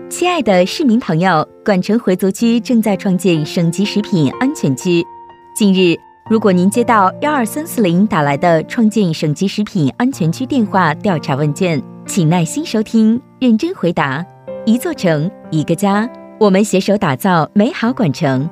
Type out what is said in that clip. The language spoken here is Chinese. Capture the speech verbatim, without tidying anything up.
亲爱的市民朋友，管城回族区正在创建省级食品安全区。近日，如果您接到幺二三四零打来的创建省级食品安全区电话调查问卷，请耐心收听，认真回答。一座城，一个家，我们携手打造美好管城。